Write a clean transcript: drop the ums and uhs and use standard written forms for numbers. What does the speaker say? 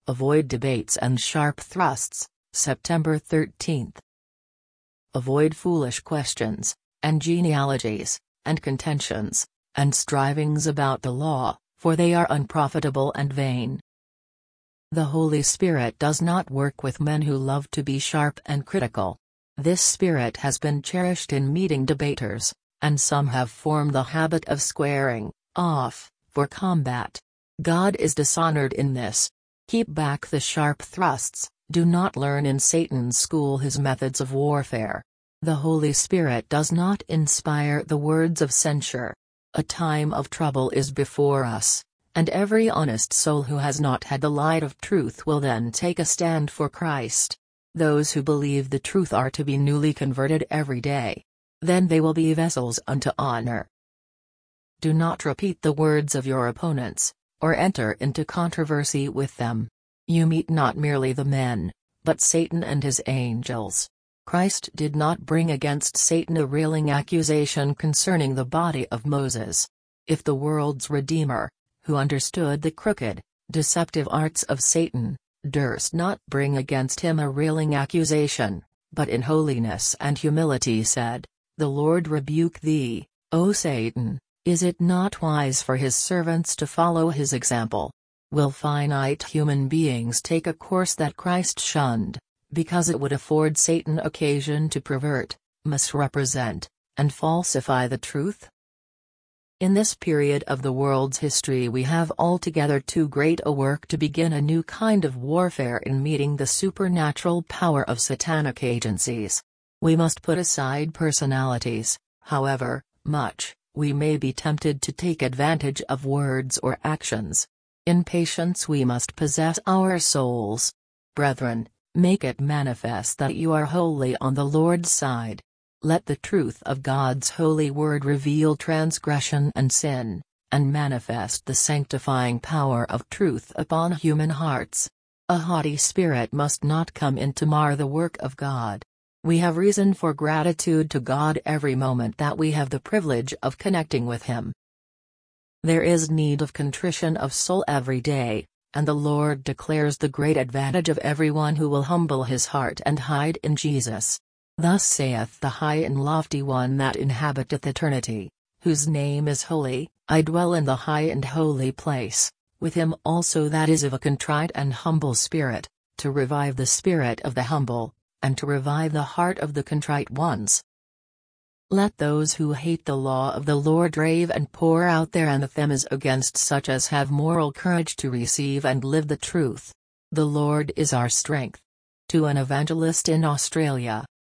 Avoid debates and sharp thrusts, September 13. Avoid foolish questions, and genealogies, and contentions, and strivings about the law, for they are unprofitable and vain. The Holy Spirit does not work with men who love to be sharp and critical. This spirit has been cherished in meeting debaters, and some have formed the habit of squaring off for combat. God is dishonored in this. Keep back the sharp thrusts, do not learn in Satan's school his methods of warfare. The Holy Spirit does not inspire the words of censure. A time of trouble is before us, and every honest soul who has not had the light of truth will then take a stand for Christ. Those who believe the truth are to be newly converted every day. Then they will be vessels unto honor. Do not repeat the words of your opponents, or enter into controversy with them. You meet not merely the men, but Satan and his angels. Christ did not bring against Satan a railing accusation concerning the body of Moses. If the world's Redeemer, who understood the crooked, deceptive arts of Satan, durst not bring against him a railing accusation, but in holiness and humility said, "The Lord rebuke thee, O Satan," is it not wise for his servants to follow his example? Will finite human beings take a course that Christ shunned, because it would afford Satan occasion to pervert, misrepresent, and falsify the truth? In this period of the world's history we have altogether too great a work to begin a new kind of warfare in meeting the supernatural power of satanic agencies. We must put aside personalities, however much we may be tempted to take advantage of words or actions. In patience we must possess our souls. Brethren, make it manifest that you are wholly on the Lord's side. Let the truth of God's holy word reveal transgression and sin, and manifest the sanctifying power of truth upon human hearts. A haughty spirit must not come in to mar the work of God. We have reason for gratitude to God every moment that we have the privilege of connecting with Him. There is need of contrition of soul every day, and the Lord declares the great advantage of everyone who will humble his heart and hide in Jesus. Thus saith the high and lofty one that inhabiteth eternity, whose name is holy, I dwell in the high and holy place, with him also that is of a contrite and humble spirit, to revive the spirit of the humble, and to revive the heart of the contrite ones. Let those who hate the law of the Lord rave and pour out their anathemas against such as have moral courage to receive and live the truth. The Lord is our strength. To an evangelist in Australia.